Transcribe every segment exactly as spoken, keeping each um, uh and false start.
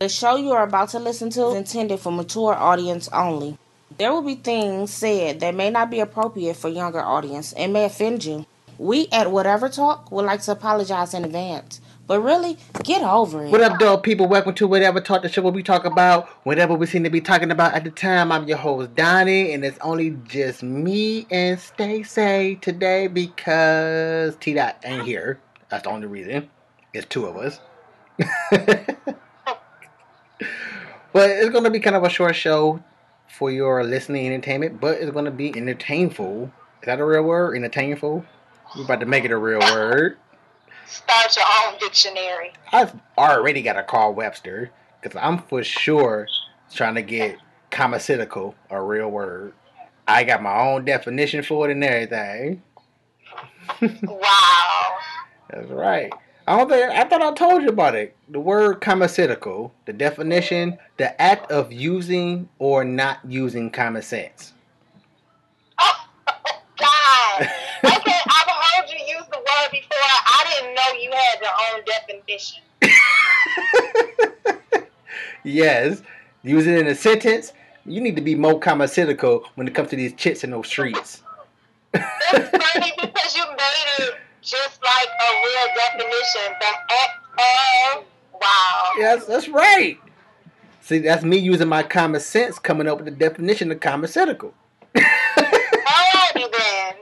The show you are about to listen to is intended for mature audience only. There will be things said that may not be appropriate for younger audience and may offend you. We at Whatever Talk would like to apologize in advance. But really, get over it. What up, dog people? Welcome to Whatever Talk, the show where we talk about whatever we seem to be talking about at the time. I'm your host, Donnie, and it's only just me and Stacey today because T-Dot ain't here. That's the only reason. It's two of us. But it's going to be kind of a short show for your listening entertainment, but it's going to be entertainful. Is that a real word? Entertainful? We're about to make it a real word. Start your own dictionary. I've already got to call Webster because I'm for sure trying to get comicidical a real word. I got my own definition for it and everything. Wow. That's right. I don't think I thought I told you about it. The word comicidical, the definition, the act of using or not using common sense. Oh, God. Okay, I've heard you use the word before. I didn't know you had your own definition. Yes. Use it in a sentence. You need to be more comicidical when it comes to these chits in those streets. It's funny because you made it just like a real definition. The act of, wow. Yes, that's right. See, that's me using my common sense coming up with the definition of comicidical. Alrighty then.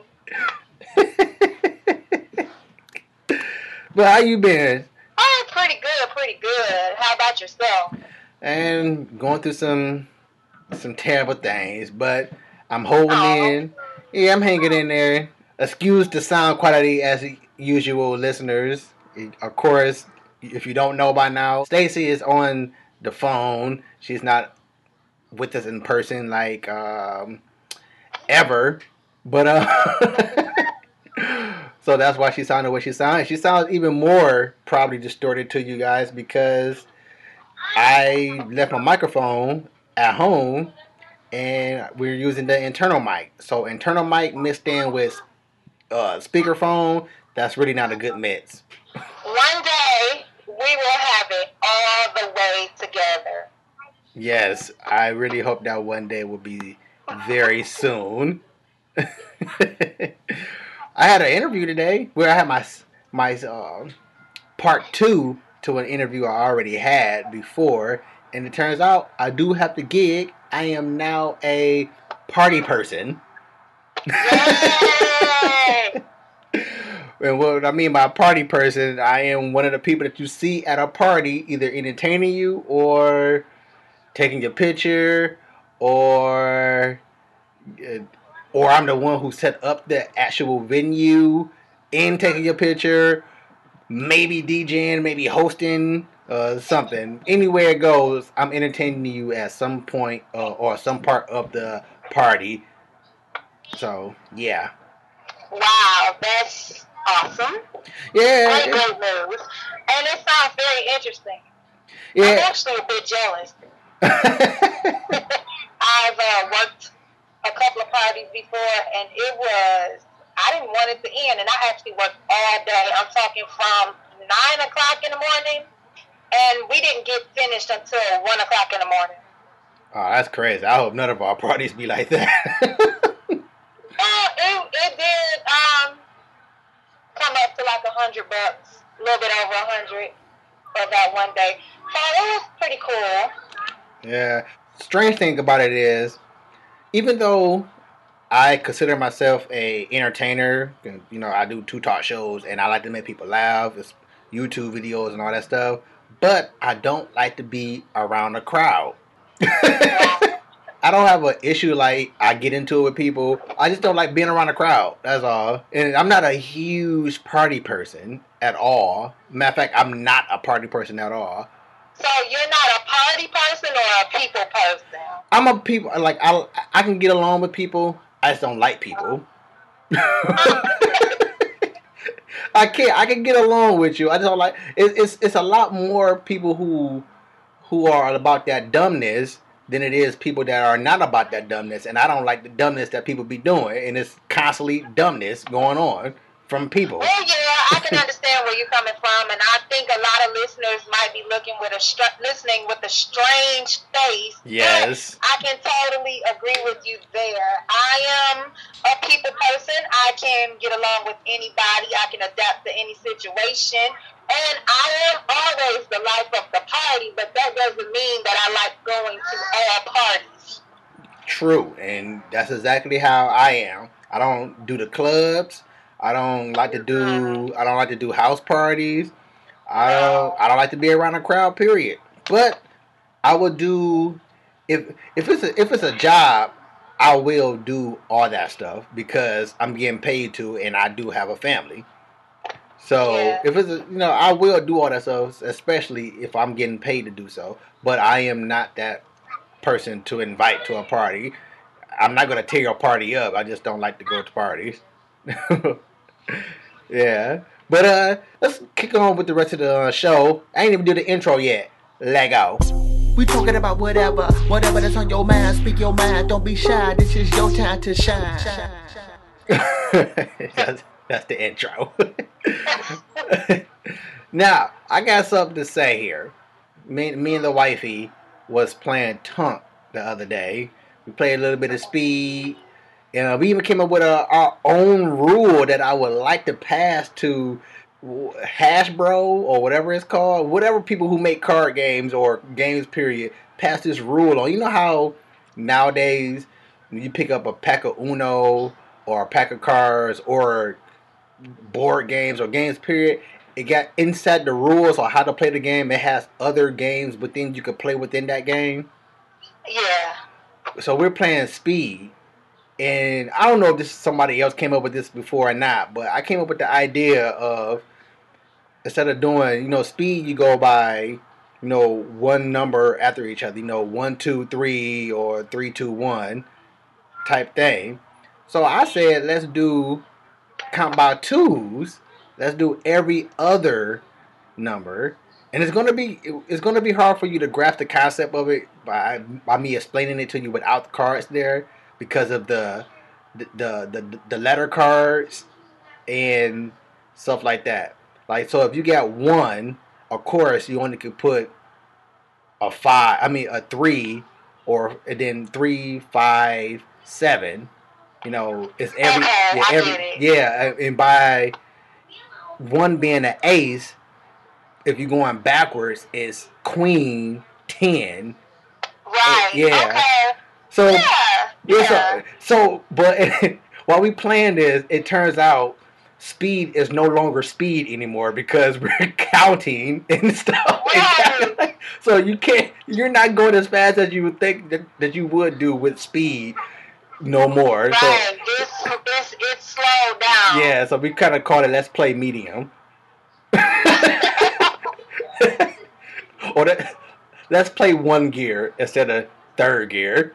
But how you been? Oh, pretty good, pretty good. How about yourself? And going through some some terrible things, but I'm holding Oh. in. Yeah, I'm hanging in there. Excuse the sound quality as usual, listeners. Of course, if you don't know by now, Stacey is on the phone. She's not with us in person like um, ever, but uh, so that's why she sounded the way she sounded. She sounds even more probably distorted to you guys because I left my microphone at home and we're using the internal mic. So internal mic mixed in with uh, speakerphone, that's really not a good mix. One day, we will have it all the way together. Yes, I really hope that one day will be very soon. I had an interview today where I had my my uh, part two to an interview I already had before, and it turns out I do have the gig. I am now a party person. Yay! And what I mean by a party person, I am one of the people that you see at a party, either entertaining you or taking your picture, or or I'm the one who set up the actual venue and taking your picture, maybe DJing, maybe hosting, uh, something. Anywhere it goes, I'm entertaining you at some point uh, or some part of the party. So, yeah. Wow, that's awesome. Yeah. Great, great news. And it sounds very interesting. Yeah. I'm actually a bit jealous. I've uh, worked a couple of parties before, and it was, I didn't want it to end, and I actually worked all day. I'm talking from nine o'clock in the morning, and we didn't get finished until one o'clock in the morning. Oh, that's crazy. I hope none of our parties be like that. Well, it, it did um, come up to like a hundred bucks, a little bit over a hundred for that one day. So it was pretty cool. Yeah. Strange thing about it is, even though I consider myself a entertainer, you know, I do two talk shows and I like to make people laugh, it's YouTube videos and all that stuff, but I don't like to be around a crowd. I don't have an issue like I get into it with people. I just don't like being around a crowd. That's all. And I'm not a huge party person at all. Matter of fact, I'm not a party person at all. So you're not a party person or a people person? I'm a people like I I can get along with people. I just don't like people. I can't. I can get along with you. I just don't like. It, it's it's a lot more people who who are about that dumbness than it is people that are not about that dumbness. And I don't like the dumbness that people be doing. And it's constantly dumbness going on from people. Well, yeah, I can understand where you're coming from, and I think a lot of listeners might be looking with a str- listening with a strange face. Yes. But I can totally agree with you there. I am a people person. I can get along with anybody. I can adapt to any situation. And I am always the life of the party, but that doesn't mean that I like going to all parties. True, and that's exactly how I am. I don't do the clubs. I don't like to do. I don't like to do house parties. I don't. I don't like to be around a crowd. Period. But I would do if if it's a, if it's a job, I will do all that stuff because I'm getting paid to, and I do have a family. So Yeah. if it's a, you know, I will do all that stuff, especially if I'm getting paid to do so. But I am not that person to invite to a party. I'm not gonna tear your party up. I just don't like to go to parties. Yeah, but uh, let's kick on with the rest of the uh, show. I ain't even do the intro yet. Lego. We talking about whatever, whatever that's on your mind. Speak your mind, don't be shy. This is your time to shine. that's, that's the intro. Now, I got something to say here. Me, me and the wifey was playing Tunk the other day. We played a little bit of speed. And uh, we even came up with a, our own rule that I would like to pass to Hasbro or whatever it's called. Whatever people who make card games or games, period, pass this rule on. You know how nowadays when you pick up a pack of Uno or a pack of cards or board games or games, period, it got inside the rules on how to play the game. It has other games within you could play within that game. Yeah. So we're playing Speed. And I don't know if this somebody else came up with this before or not, but I came up with the idea of instead of doing, you know, speed, you go by, you know, one number after each other, you know, one, two, three, or three, two, one type thing. So I said, let's do count by twos. Let's do every other number, and it's gonna be it's gonna be hard for you to grasp the concept of it by by me explaining it to you without the cards there. Because of the the, the the letter cards and stuff like that. Like, so if you got one, of course you only could put a five. I mean a three, or and then three, five, seven. You know, it's every Okay, yeah I every get it. yeah, and by one being an ace, if you're going backwards, it's queen ten. Right. Yeah. Okay. So. Yeah. Yeah, Yeah. so, so but while we planned this, it turns out speed is no longer speed anymore because we're counting and stuff. Right. So you can't, you're not going as fast as you would think that, that you would do with speed no more. Right. So, It's, it's, it's slowed down. yeah, so we kind of call it let's play medium. Or that, let's play one gear instead of third gear.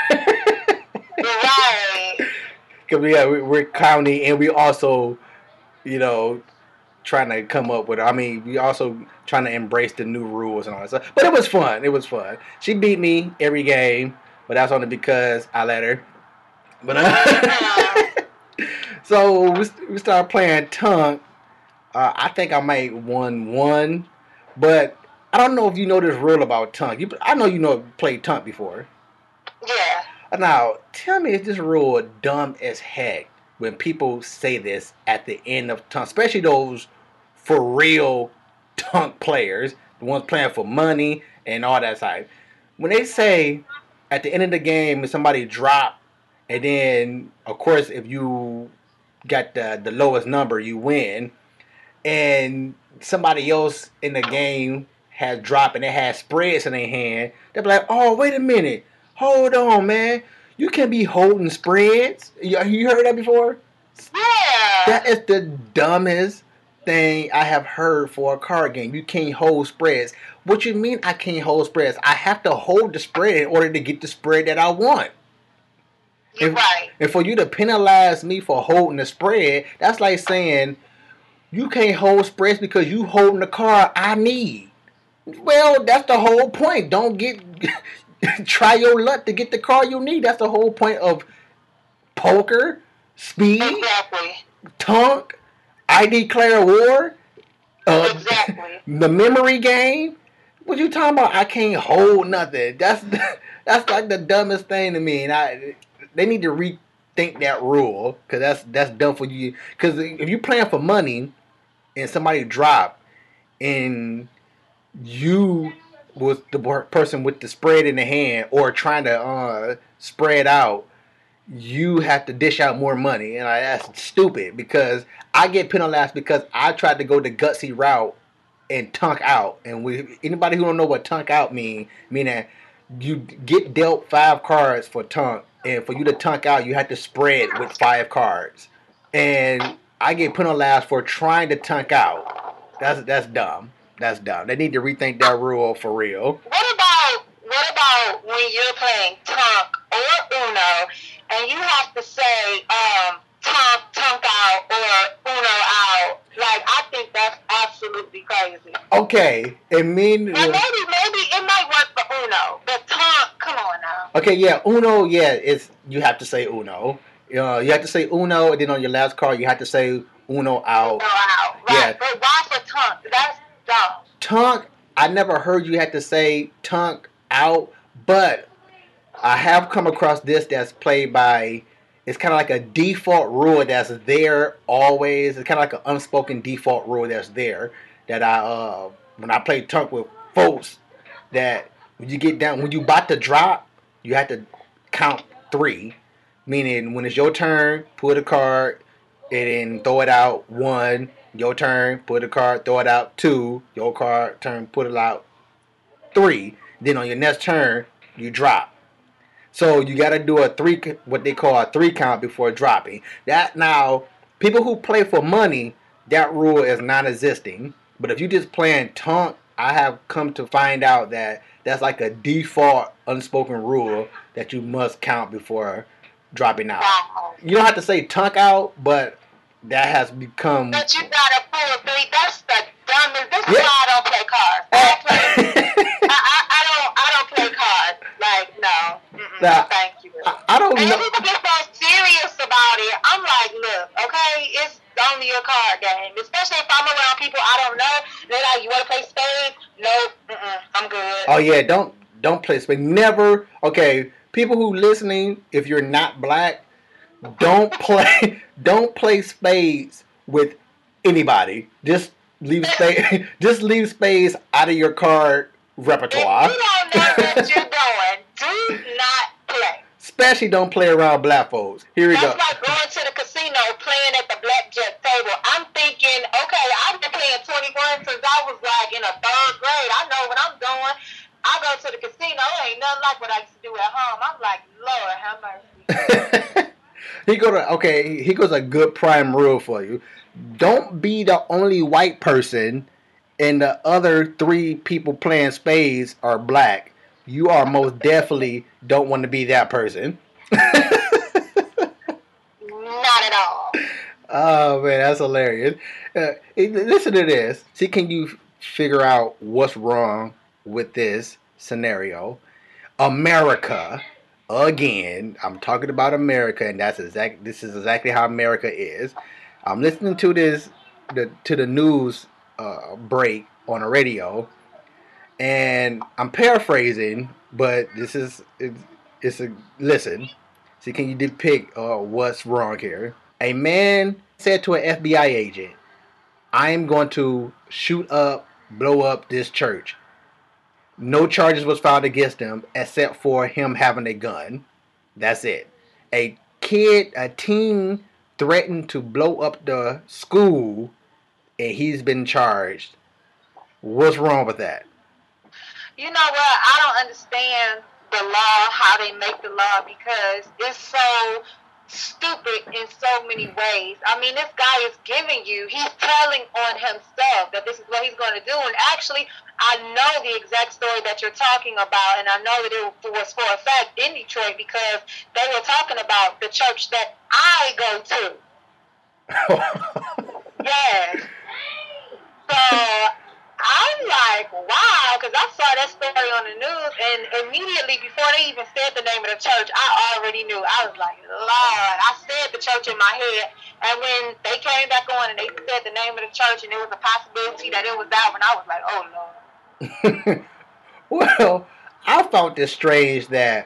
Right. Because yeah, we, we're counting, and we also, you know, trying to come up with. I mean, we also trying to embrace the new rules and all that stuff. But it was fun. It was fun. She beat me every game, but that's only because I let her. But uh, so we we started playing Tunk. Uh, I think I might won one, but I don't know if you know this rule about Tunk. You, I know you know played Tunk before. Yeah. Now, tell me, is this rule dumb as heck when people say this at the end of Tunk, especially those for real Tunk players, the ones playing for money and all that side. When they say at the end of the game, if somebody drop, and then, of course, if you got the, the lowest number, you win, and somebody else in the game has dropped and they have spreads in their hand, they'll be like, oh, wait a minute. Hold on, man. You can't be holding spreads. You, you heard that before? Yeah. That is the dumbest thing I have heard for a card game. You can't hold spreads. What you mean I can't hold spreads? I have to hold the spread in order to get the spread that I want. You're and, right. And for you to penalize me for holding the spread, that's like saying you can't hold spreads because you holding the card I need. Well, that's the whole point. Don't get... Try your luck to get the card you need. That's the whole point of poker, speed, Exactly. Tunk. I declare war. Uh, Exactly. The memory game. What you talking about? I can't hold nothing. That's that's like the dumbest thing to me. And I, they need to rethink that rule because that's that's dumb for you. Because if you playing for money and somebody drop and you was the person with the spread in the hand or trying to uh, spread out, you have to dish out more money, and I, that's stupid because I get penalized because I tried to go the gutsy route and tunk out. And we, anybody who don't know what tunk out mean, meaning you get dealt five cards for tunk, and for you to tunk out, you have to spread with five cards. And I get penalized for trying to tunk out. That's that's dumb. That's dumb. They need to rethink that rule for real. What about what about when you're playing tunk or Uno, and you have to say um, tunk, tunk out or Uno out? Like, I think that's absolutely crazy. Okay, it mean. And maybe maybe it might work for Uno, but tunk, come on now. Okay, yeah, Uno, yeah, it's you have to say Uno. Uh, you have to say Uno, and then on your last card, you have to say Uno out. Uno out, right? Yeah. But why for tunk? That's dumb. Tunk, I never heard you had to say tunk out, but I have come across this that's played by, it's kind of like a default rule that's there always. It's kind of like an unspoken default rule that's there that I, uh, when I play tunk with folks, that when you get down, when you about to drop, you have to count three, meaning when it's your turn, pull the card, and then throw it out, one. Your turn, put a card, throw it out, two. Your card, turn, put it out, three. Then on your next turn, you drop. So you got to do a three, what they call a three count before dropping. That now, people who play for money, that rule is non-existing. But if you just playing tunk, I have come to find out that that's like a default unspoken rule that you must count before dropping out. Wow. You don't have to say tunk out, but that has become. But you gotta pull a three. That's the dumbest. This is Yeah. why I don't play cards. I don't play. I, I, I don't. I don't play cards. Like no. Mm-mm, Nah, thank you. I, I don't And know. people get so serious about it. I'm like, look, okay, it's only a card game. Especially if I'm around people I don't know. They're like, you want to play spades? Nope. Mm-mm, I'm good. Oh yeah, don't don't play spades. Never. Okay, people who listening, if you're not black, don't play. Don't play spades with anybody. Just leave spades. Just leave spades out of your card repertoire. If you don't know what you're doing, do not play. Especially don't play around black folks. Here we That's go. like going to the casino, playing at the blackjack table. I'm thinking, okay, I've been playing twenty-one since I was like in a third grade. I know what I'm doing. I go to the casino. It ain't nothing like what I used to do at home. I'm like, Lord, have mercy. He go to okay. He goes a good prime rule for you. Don't be the only white person, and the other three people playing spades are black. You are most definitely don't want to be that person. Not at all. Oh man, that's hilarious. Uh, listen to this. See, can you figure out what's wrong with this scenario? America. Again, I'm talking about America, and that's exact. This is exactly how America is. I'm listening to this, the to the news uh, break on the radio, and I'm paraphrasing, but this is it's, it's a listen. See, can you depict uh, what's wrong here? A man said to an F B I agent, "I am going to shoot up, blow up this church." No charges was filed against him except for him having a gun. That's it. A kid, a teen threatened to blow up the school and he's been charged. What's wrong with that? You know what? I don't understand the law, how they make the law, because it's so stupid in so many ways. I mean, this guy is giving you, he's telling on himself that this is what he's going to do. And actually, I know the exact story that you're talking about, and I know that it was for a fact in Detroit because they were talking about the church that I go to. Yes. So I'm like, wow, because I saw that story on the news, and immediately before they even said the name of the church, I already knew. I was like, Lord, I said the church in my head, And when they came back on and they said the name of the church and there was a possibility that it was that one, I was like, oh, Lord. Well, I found it strange that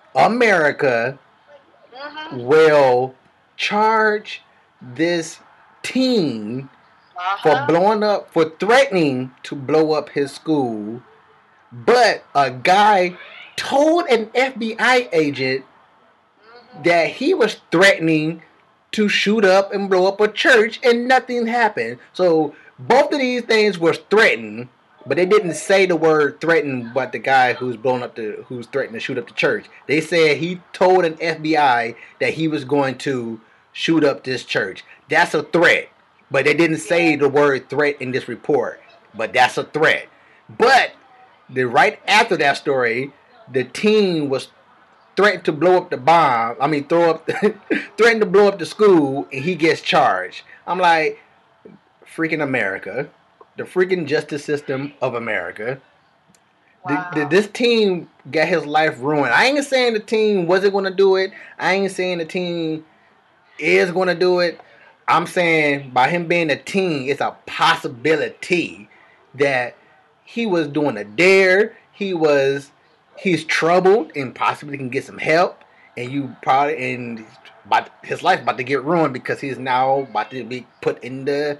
America mm-hmm. will charge this teen uh-huh. for blowing up, for threatening to blow up his school, but a guy told an F B I agent mm-hmm. that he was threatening to shoot up and blow up a church, and nothing happened. So both of these things were threatened, but they didn't say the word threaten. But the guy who's blown up the, who's threatened to shoot up the church, they said he told an F B I that he was going to shoot up this church. That's a threat, but they didn't say the word threat in this report. But that's a threat. But the right after that story, the teen was threatened to blow up the bomb. I mean, throw up, the, threatened to blow up the school, and he gets charged. I'm like, freaking America, the freaking justice system of America. Wow. The, the, this teen got his life ruined. I ain't saying the teen wasn't going to do it. I ain't saying the teen is going to do it. I'm saying by him being a teen, it's a possibility that he was doing a dare. He was. He's troubled and possibly can get some help, and you probably and about, his life about to get ruined because he's now about to be put in the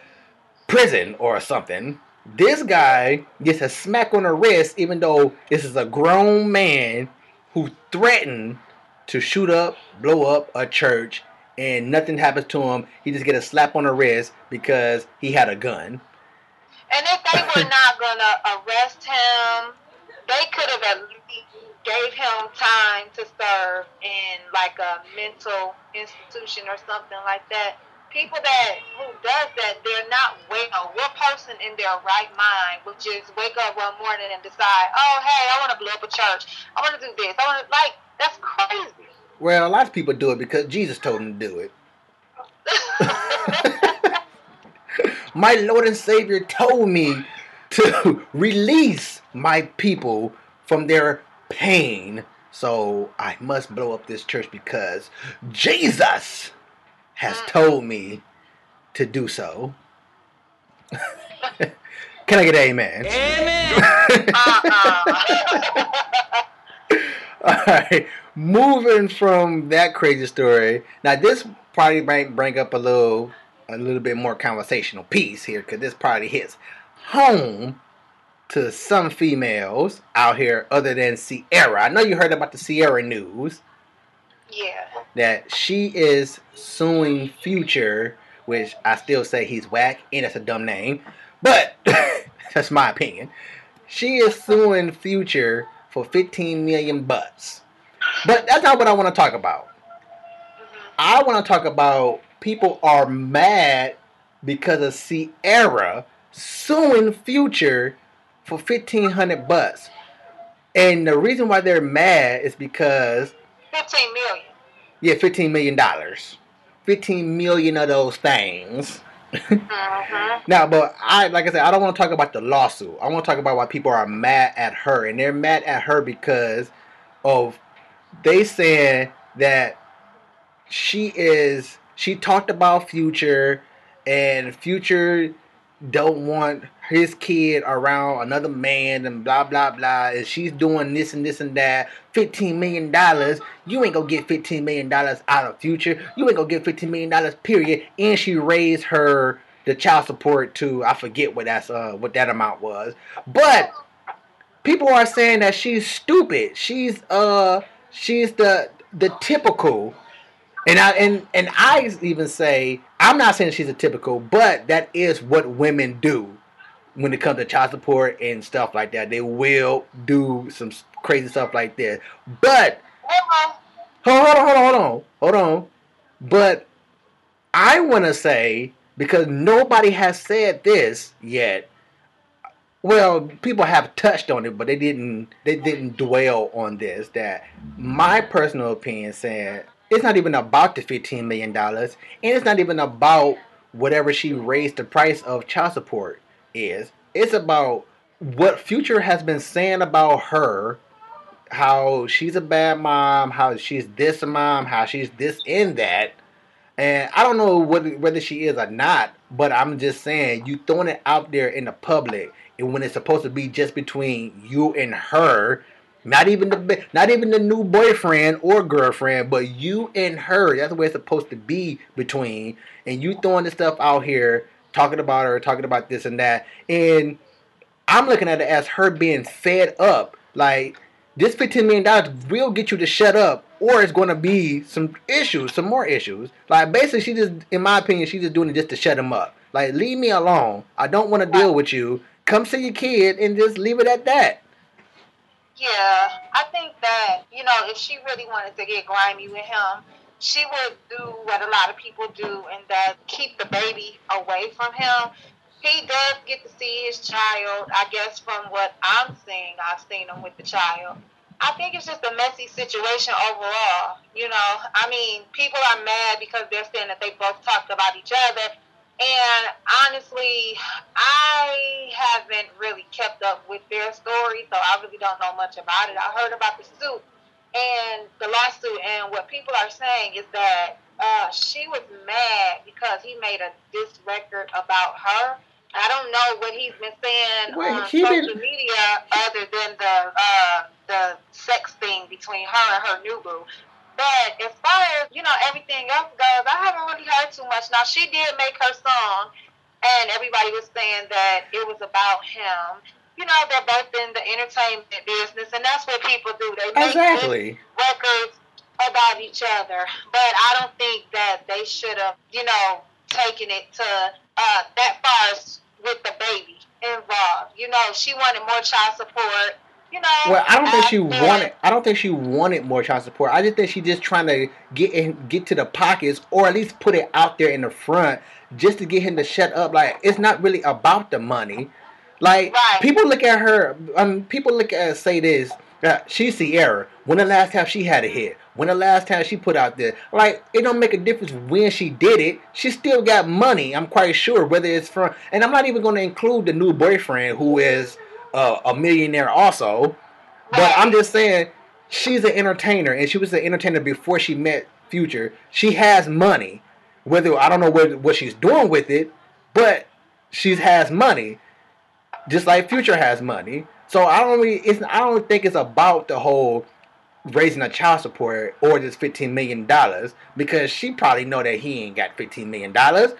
prison or something. This guy gets a smack on the wrist, even though this is a grown man who threatened to shoot up, blow up a church, and nothing happens to him. He just get a slap on the wrist because he had a gun. And if they were not gonna arrest him, they could have at least gave him time to serve in like a mental institution or something like that. People that who does that, they're not well. What person in their right mind would just wake up one morning and decide, oh, hey, I want to blow up a church. I want to do this. I want to, like, that's crazy. Well, a lot of people do it because Jesus told them to do it. My Lord and Savior told me to release my people from their pain. So I must blow up this church because Jesus has told me to do so. Can I get an amen? Amen. uh-uh. All right. Moving from that crazy story. Now this probably might bring up a little a little bit more conversational piece here, because this probably hits home to some females out here other than Ciara. I know you heard about the Ciara news. Yeah. That she is suing Future, which I still say he's whack, and that's a dumb name. But that's my opinion. She is suing Future for fifteen million bucks. But that's not what I want to talk about. Mm-hmm. I want to talk about people are mad because of Ciara suing Future for fifteen hundred bucks. And the reason why they're mad is because fifteen million. Yeah, fifteen million dollars. fifteen million of those things. Uh-huh. Now, but I, like I said, I don't want to talk about the lawsuit. I want to talk about why people are mad at her. And they're mad at her because of, they saying that she is, she talked about Future, and Future don't want his kid around another man and blah, blah, blah. And she's doing this and this and that. fifteen million dollars. You ain't gonna get fifteen million dollars out of Future. You ain't gonna get fifteen million dollars, period. And she raised her, the child support to, I forget what that's, uh, what that amount was. But people are saying that she's stupid. She's, uh, she's the, the typical. And I and, and I even say, I'm not saying she's a typical, but that is what women do when it comes to child support and stuff like that. They will do some crazy stuff like this. But hold on, hold on, hold on, hold on. But I want to say, because nobody has said this yet. Well, people have touched on it, but they didn't. They didn't dwell on this. That my personal opinion said. It's not even about the fifteen million dollars, and it's not even about whatever she raised the price of child support is. It's about what Future has been saying about her, how she's a bad mom, how she's this mom, how she's this and that. And I don't know whether, whether she is or not, but I'm just saying, you throwing it out there in the public, and when it's supposed to be just between you and her, not even the not even the new boyfriend or girlfriend, but you and her. That's where it's supposed to be between. And you throwing this stuff out here, talking about her, talking about this and that, and I'm looking at it as her being fed up. Like, this fifteen million dollars will get you to shut up, or it's going to be some issues, some more issues. Like, basically, she just, in my opinion, she's just doing it just to shut him up. Like, leave me alone. I don't want to deal with you. Come see your kid and just leave it at that. Yeah, I think that, you know, if she really wanted to get grimy with him, she would do what a lot of people do, and that keep the baby away from him. He does get to see his child. I guess from what I'm seeing, I've seen him with the child. I think it's just a messy situation overall. You know, I mean, people are mad because they're saying that they both talked about each other. And honestly, I haven't really kept up with their story, so I really don't know much about it. I heard about the suit and the lawsuit, and what people are saying is that uh, she was mad because he made a diss record about her. I don't know what he's been saying Wait, on he social been... media other than the uh, the sex thing between her and her new boo. But as far as, you know, everything else goes, I haven't really heard too much. Now, she did make her song, and everybody was saying that it was about him. You know, they're both in the entertainment business, and that's what people do. They make exactly. records about each other. But I don't think that they should have, you know, taken it to uh, that far with the baby involved. You know, she wanted more child support. You know, well, I don't think she been, wanted. I don't think she wanted more child support. I just think she just trying to get in, get to the pockets, or at least put it out there in the front, just to get him to shut up. Like, it's not really about the money. Like, right. people look at her. Um, people look at her, say this. Uh, she's Ciara. When the last time she had a hit? When the last time she put out there? Like, it don't make a difference when she did it. She still got money. I'm quite sure. Whether it's from, and I'm not even going to include the new boyfriend who is. Uh, a millionaire also, but I'm just saying she's an entertainer, and she was an entertainer before she met Future. She has money, whether I don't know what what she's doing with it, but she has money, just like Future has money. So I don't really, it's I don't think it's about the whole raising a child support or just fifteen million dollars, because she probably know that he ain't got fifteen million dollars.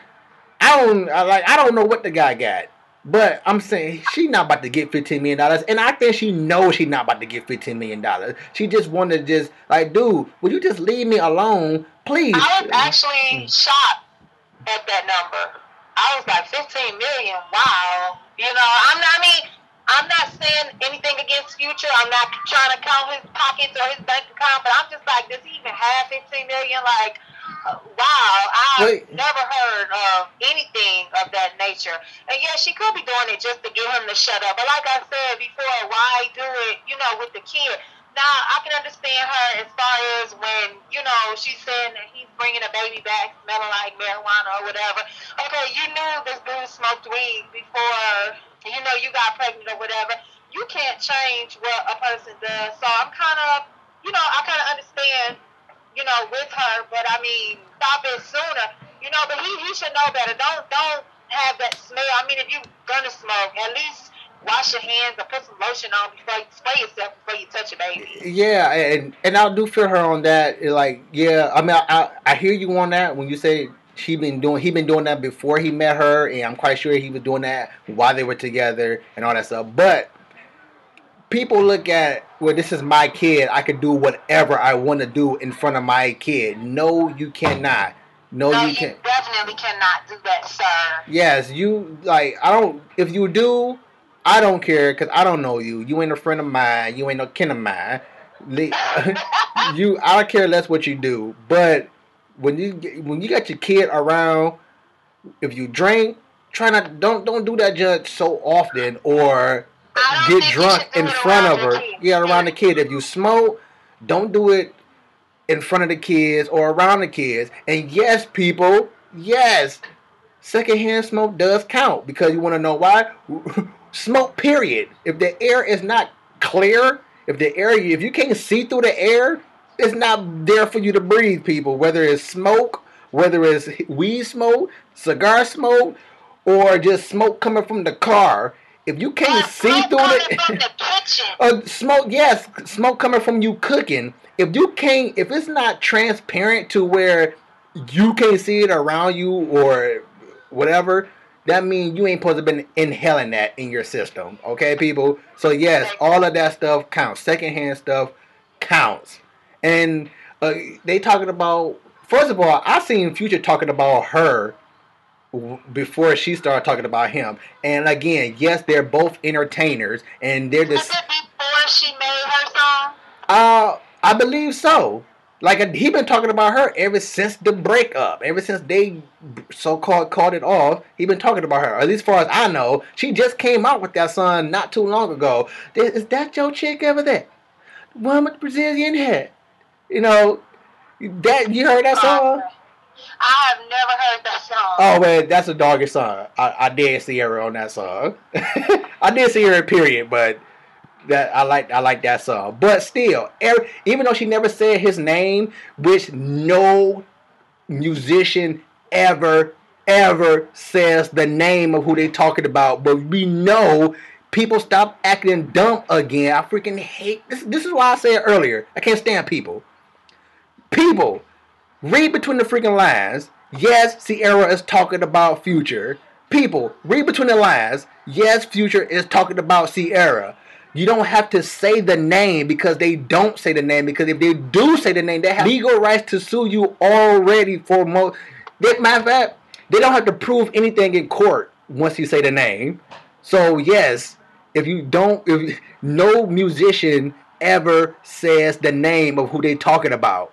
I don't I, like I don't know what the guy got. But I'm saying she not about to get fifteen million dollars, and I think she knows she's not about to get fifteen million dollars. She just wanted to just, like, dude, will you just leave me alone, please? I was actually shocked at that number. I was like, fifteen million dollars, wow. You know, I'm not, I mean, I'm not saying anything against Future. I'm not trying to count his pockets or his bank account, but I'm just like, does he even have fifteen million dollars? Like, Uh, wow, I've Wait. never heard of anything of that nature. And yeah, she could be doing it just to get him to shut up. But like I said before, why do it, you know, with the kid? Now, I can understand her as far as when, you know, she's saying that he's bringing a baby back smelling like marijuana or whatever. Okay, you knew this dude smoked weed before, you know, you got pregnant or whatever. You can't change what a person does. So I'm kind of, you know, I kind of understand, you know, with her, but I mean, stop it sooner, you know, but he, he should know better. Don't, don't have that smell. I mean, if you're gonna smoke, at least wash your hands or put some lotion on before you spray yourself before you touch a baby. Yeah, and, and I do feel her on that. Like, yeah, I mean, I, I, I hear you on that when you say she been doing, he been doing that before he met her, and I'm quite sure he was doing that while they were together and all that stuff, but people look at, well, this is my kid. I can do whatever I want to do in front of my kid. No, you cannot. No, no you, you can't. definitely cannot do that, sir. Yes, you, like, I don't, if you do, I don't care, because I don't know you. You ain't a friend of mine. You ain't no kin of mine. you, I don't care less what you do. But when you, when you got your kid around, if you drink, try not, don't, don't do that just so often, or get drunk in front of her. Yeah, around the kid. If you smoke, don't do it in front of the kids or around the kids. And yes, people, yes, secondhand smoke does count, because you want to know why? Smoke, period. If the air is not clear, if the air, if you can't see through the air, it's not there for you to breathe, people. Whether it's smoke whether it's weed smoke, cigar smoke, or just smoke coming from the car. If you can't Or see smoke through coming it, from the kitchen. uh, smoke, yes, smoke coming from you cooking. If you can't, if it's not transparent to where you can't see it around you or whatever, that means you ain't supposed to been inhaling that in your system. Okay, people? So yes, all of that stuff counts. Secondhand stuff counts. And uh, they talking about, first of all, I seen Future talking about her before she started talking about him. And again, yes, they're both entertainers, and they're Was just. it before she made her song? Uh, I believe so. Like he been talking about her ever since the breakup, ever since they so-called called it off. He been talking about her. At least, as far as I know, she just came out with that song not too long ago. Is that your chick over there? One with the Brazilian hair. You know that you heard that song? I have never heard that song. Oh man, that's a doggy song. I, I did see her on that song. I did see her, period, but. That I like, I like that song, but still, every, even though she never said his name, which no musician ever, ever says the name of who they talking about, but we know people stop acting dumb again. I freaking hate this. This is why I said earlier, I can't stand people. People, read between the freaking lines. Yes, Ciara is talking about Future. People, read between the lines. Yes, Future is talking about Ciara. You don't have to say the name because they don't say the name. Because if they do say the name, they have legal rights to sue you already for most. Matter of fact, they don't have to prove anything in court once you say the name. So yes, if you don't, if no musician ever says the name of who they talking about.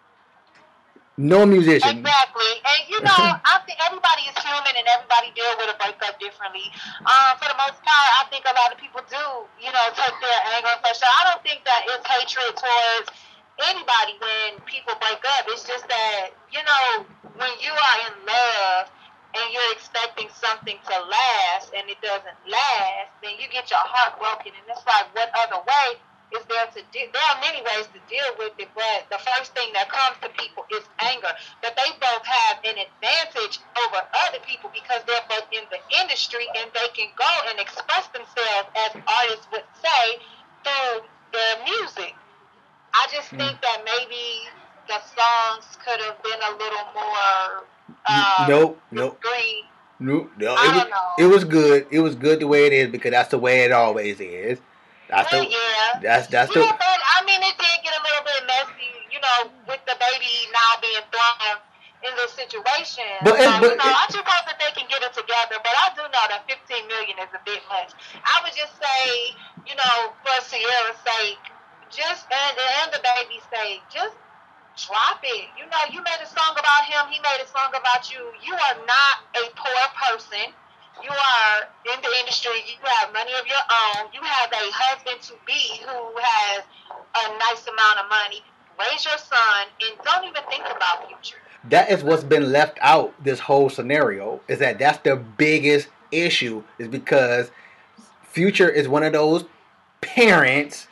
No musician. Exactly. And you know, I think everybody is human and everybody deal with a breakup differently. Um, for the most part, I think a lot of people do, you know, take their anger and frustration. I don't think that it's hatred towards anybody when people break up. It's just that, you know, when you are in love and you're expecting something to last and it doesn't last, then you get your heart broken. And it's like, what other way is there to do? There are many ways to deal with it, but the first thing that comes to people is anger. But they both have an advantage over other people because they're both in the industry and they can go and express themselves, as artists would say, through their music. I just think mm. that maybe the songs could have been a little more um, nope, nope. green. Nope, no, I it don't was, know. It was good. It was good the way it is because that's the way it always is. That's the, yeah. That's that's yeah, the. but I mean, it did get a little bit messy, you know, with the baby now being thrown in this situation. But, so, but you know, I just hope that they can get it together. But I do know that fifteen million is a bit much. I would just say, you know, for Ciara's sake, just and and the baby's sake, just drop it. You know, you made a song about him. He made a song about you. You are not a poor person. You are in the industry. You have money of your own. You have a husband-to-be who has a nice amount of money. Raise your son and don't even think about Future. That is what's been left out this whole scenario. Is that that's the biggest issue. Is because Future is one of those parents.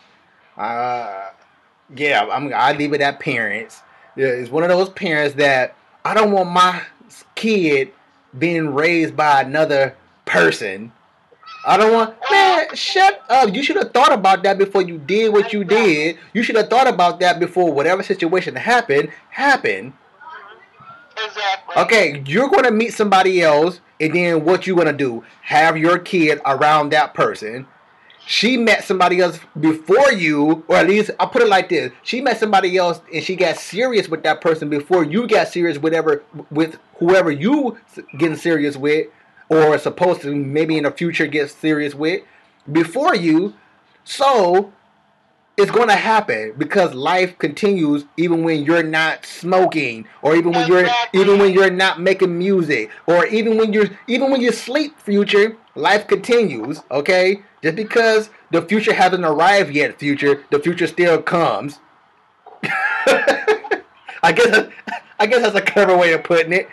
Uh, yeah, I'm. I leave it at parents. It's one of those parents that I don't want my kid being raised by another person. I don't want, man, shut up. You should have thought about that before you did what you did. You should have thought about that before whatever situation happened, happened. Exactly. Okay, you're going to meet somebody else, and then what you going to do? Have your kid around that person. She met somebody else before you, or at least, I'll put it like this. She met somebody else, and she got serious with that person before you got serious with whatever, with whoever you getting serious with, or supposed to maybe in the future get serious with, before you. So, it's going to happen because life continues even when you're not smoking, or even when you're even when you're not making music, or even when you're even when you sleep. Future, life continues. Okay, just because the future hasn't arrived yet, future, the future still comes. I guess I guess that's a clever way of putting it.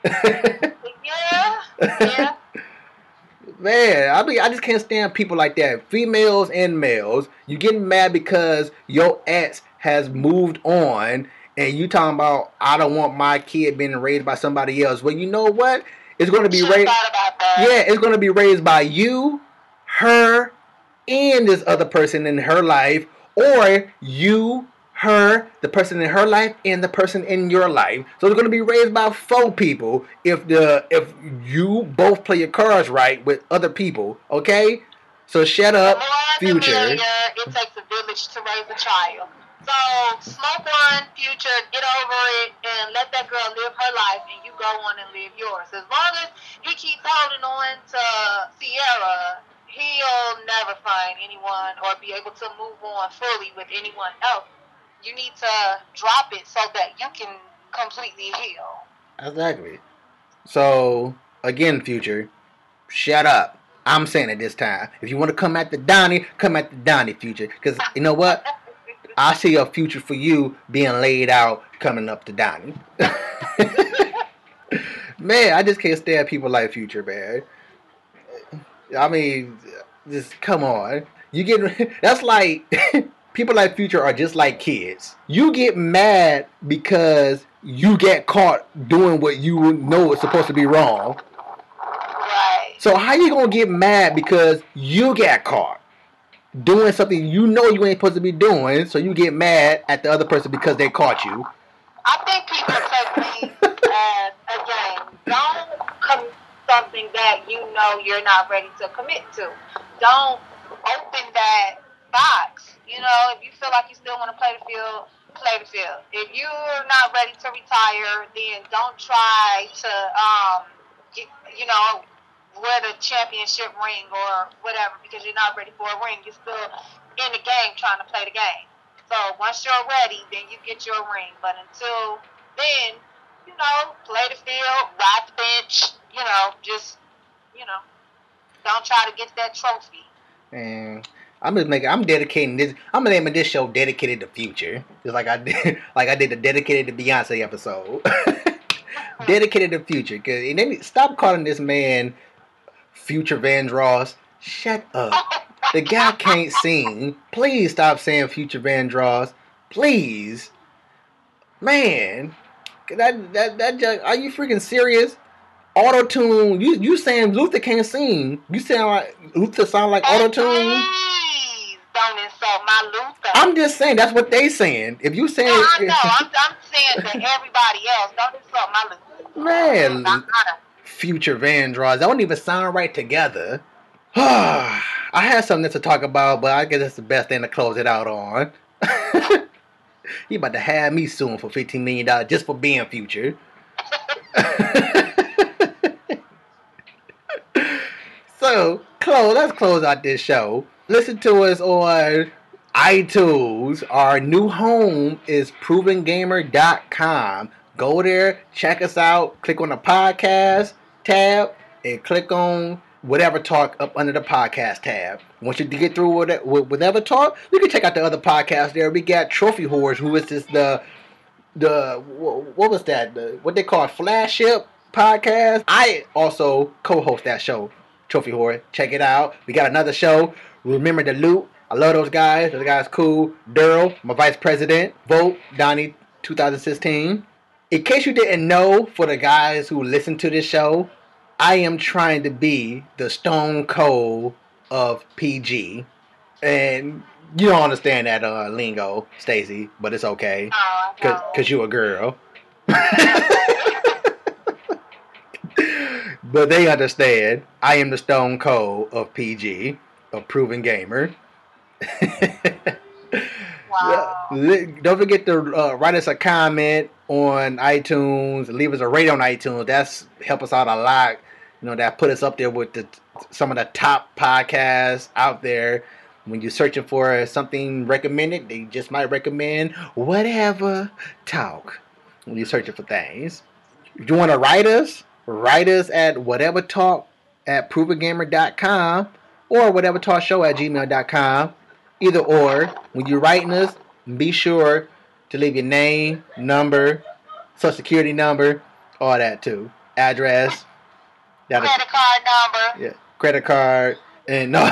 yeah, yeah. Man, I mean, I just can't stand people like that. Females and males, you getting mad because your ex has moved on, and you talking about I don't want my kid being raised by somebody else. Well, you know what? It's going to be raised. Yeah, it's going to be raised by you, her, and this other person in her life, or you, her, the person in her life, and the person in your life. So it's going to be raised by four people if the if you both play your cards right with other people. Okay, so shut up, Future. It takes a village to raise a child. So smoke one, Future, get over it, and let that girl live her life, and you go on and live yours. As long as he keeps holding on to Sierra, he'll never find anyone or be able to move on fully with anyone else. You need to drop it so that you can completely heal. Exactly. So, again, Future, shut up. I'm saying it this time. If you want to come at the Donnie, come at the Donnie, Future. Because, you know what? I see a future for you being laid out coming up to Donnie. Man, I just can't stand people like Future, man. I mean, just come on. You get that's like people like Future are just like kids. You get mad because you get caught doing what you know is supposed to be wrong. Right. So how you gonna get mad because you got caught doing something you know you ain't supposed to be doing? So you get mad at the other person because they caught you. I think people take me as a game. Don't commit something that you know you're not ready to commit to. Don't open that box. You know, if you feel like you still want to play the field, play the field. If you're not ready to retire, then don't try to, um, get, you know, wear the championship ring or whatever because you're not ready for a ring. You're still in the game trying to play the game. So once you're ready, then you get your ring. But until then, you know, play the field, ride the bench, you know, just, you know, don't try to get that trophy. And I'm just making. I'm dedicating this. I'm naming this show "Dedicated to Future," just like I did, like I did the "Dedicated to Beyonce" episode. Dedicated to Future, because and then stop calling this man Future Vandross. Shut up. The guy can't sing. Please stop saying Future Vandross. Please, man. That that that. Just, are you freaking serious? Auto tune. You you saying Luther can't sing? You sound like Luther sound like auto tune? Please don't insult my Luther. I'm just saying that's what they saying. If you saying, no, I know. I'm I'm saying to everybody else, don't insult my Luther. Man, I'm not. Future Vandross. That don't even sound right together. I had something to talk about, but I guess that's the best thing to close it out on. He about to have me soon for fifteen million dollars just for being Future. So, close. Let's close out this show. Listen to us on iTunes. Our new home is proven gamer dot com. Go there, check us out, click on the podcast tab, and click on whatever talk up under the podcast tab. Once you get through with, it, with whatever talk, you can check out the other podcasts there. We got Trophy Whores, who is this the the what was that? The, what they call Flagship podcast. I also co-host that show, Trophy Whore. Check it out. We got another show, Remember the Loot. I love those guys. Those guys cool. Daryl, my vice president. Vote Donnie twenty sixteen. In case you didn't know, for the guys who listen to this show, I am trying to be the Stone Cold of P G. And you don't understand that uh, lingo, Stacy, but it's okay. Oh, Cause, Cause you a girl. But they understand. I am the Stone Cold of P G, a proven gamer. Wow. Don't forget to uh, write us a comment on iTunes. Leave us a rating on iTunes. That's help us out a lot. You know, that put us up there with the some of the top podcasts out there. When you're searching for something recommended, they just might recommend whatever talk. When you're searching for things, if you want to write us, write us at whatever talk at proven gamer dot com or whatever talk show at gmail dot com. Either or, when you're writing us, be sure to leave your name, number, social security number, all that too. Address. Credit card number. Yeah, credit card. And no.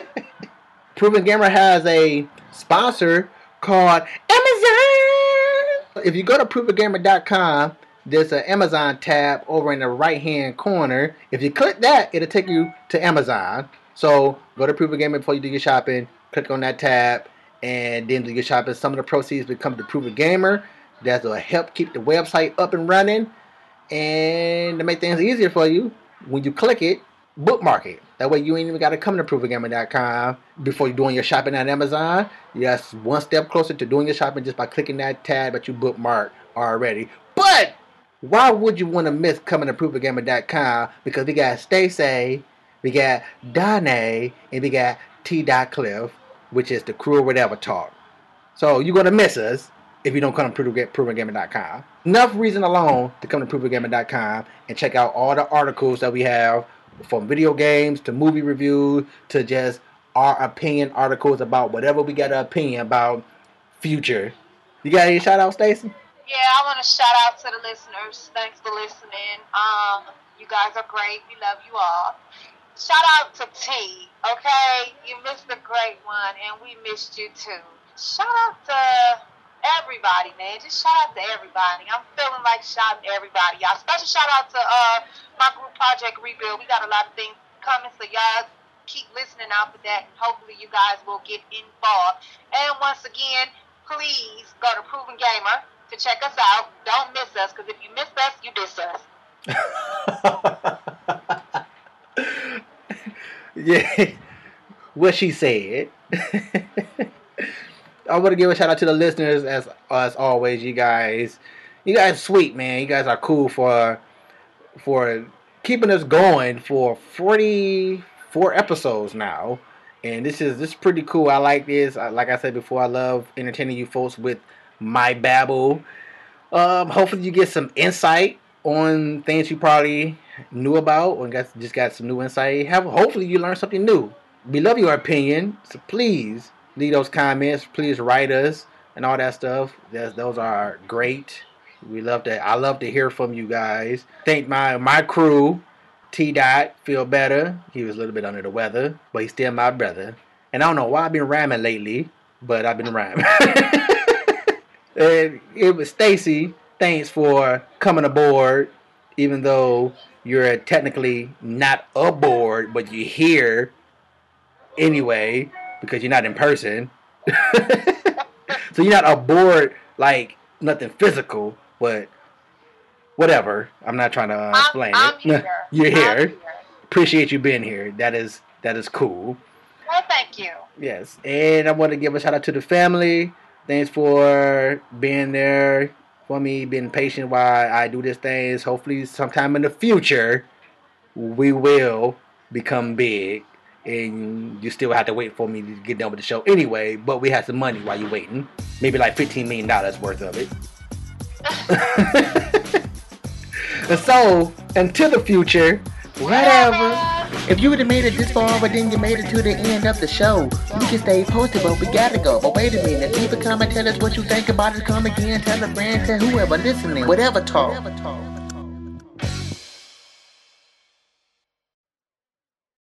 Proven Gamer has a sponsor called Amazon. If you go to prove a gamer dot com, there's an Amazon tab over in the right-hand corner. If you click that, it'll take you to Amazon. So go to Prove a Gamer before you do your shopping. Click on that tab, and then do your shopping. Some of the proceeds will come to Prove a Gamer. That will help keep the website up and running. And to make things easier for you, when you click it, bookmark it. That way you ain't even got to come to prove a gamer dot com before you're doing your shopping at Amazon. Yes, one step closer to doing your shopping just by clicking that tab that you bookmarked already. But why would you want to miss coming to prove a gamer dot com? Because we got Stacey, we got Danae, and we got T. Cliff, which is the crew or whatever talk. So you're going to miss us if you don't come to prove a gamer dot com. Enough reason alone to come to prove a gamer dot com and check out all the articles that we have, from video games to movie reviews to just our opinion articles about whatever we got an opinion about future. You got any shout out, Stacey? Yeah, I want to shout out to the listeners. Thanks for listening. Um, you guys are great. We love you all. Shout out to T, okay? You missed a great one, and we missed you too. Shout out to everybody, man. Just shout out to everybody. I'm feeling like shouting everybody out. Special shout out to uh my group Project Rebuild. We got a lot of things coming, so y'all keep listening out for that. And hopefully you guys will get involved. And once again, please go to Proven Gamer to check us out. Don't miss us, because if you miss us, you diss us. Yeah, what she said. I want to give a shout out to the listeners as as always. You guys, you guys, sweet man. You guys are cool for for keeping us going for forty-four episodes now, and this is this is pretty cool. I like this. I, like I said before, I love entertaining you folks with my babble. Um, hopefully, you get some insight on things you probably knew about, or got, just got some new insight. Have hopefully you learned something new. We love your opinion, so please leave those comments. Please write us and all that stuff. That's, those are great. We love to. I love to hear from you guys. Thank my my crew. T. Dot feel better. He was a little bit under the weather, but he's still my brother. And I don't know why I've been rhyming lately, but I've been rhyming. And it was Stacey. Thanks for coming aboard, even though you're technically not aboard, but you're here anyway, because you're not in person. So you're not aboard like nothing physical, but whatever. I'm not trying to explain I'm, I'm it. Here. You're here. I'm here. Appreciate you being here. That is that is cool. Well, thank you. Yes, and I want to give a shout out to the family. Thanks for being there for me, being patient while I do this thing. Hopefully, sometime in the future, we will become big. And you still have to wait for me to get done with the show anyway, but we have some money while you're waiting. Maybe like fifteen million dollars worth of it. And so, until the future, whatever. If you would have made it this far, but then you made it to the end of the show, you can stay posted, but we gotta go. But wait a minute, leave a comment, tell us what you think about it. Come again, tell a friend, tell whoever listening, whatever talk.